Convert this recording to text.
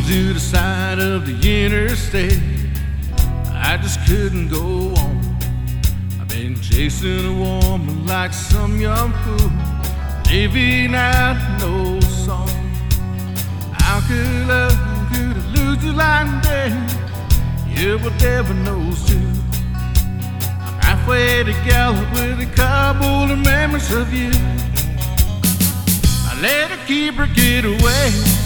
to the side of the interstate. I just couldn't go on. I've been chasing a woman like some young fool, living out no song. How could love, could I lose you like that? Yeah, but devil knows too. I'm halfway to Gallup with a couple of memories of you. I let her keep her get away.